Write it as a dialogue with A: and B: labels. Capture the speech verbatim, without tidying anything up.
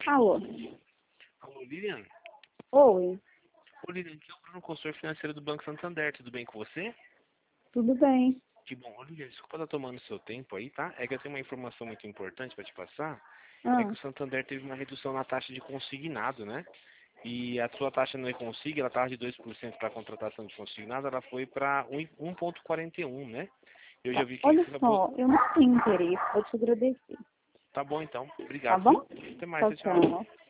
A: Alô?
B: Alô, Lilian?
A: Oi,
B: Ô, Lilian, aqui é o Bruno, consultor financeiro do Banco Santander. Tudo bem com você?
A: tudo bem?
B: Que bom. Ô, Lilian, desculpa estar tomando seu tempo aí, tá? É que eu tenho uma informação muito importante para te passar. É que
A: Ah,
B: o Santander teve uma redução na taxa de consignado, né? E a sua taxa no e-consig, ela estava de dois por cento para a contratação de consignado, ela foi para um vírgula quarenta e um, né? Eu já
A: tá.
B: vi que
A: Olha
B: você acabou...
A: só, eu não tenho interesse, vou te agradecer,
B: Tá bom, então.
A: tá
B: Obrigado,
A: bom?
B: viu? Até mais,
A: Tchau,
B: tchau, tchau.
A: tchau.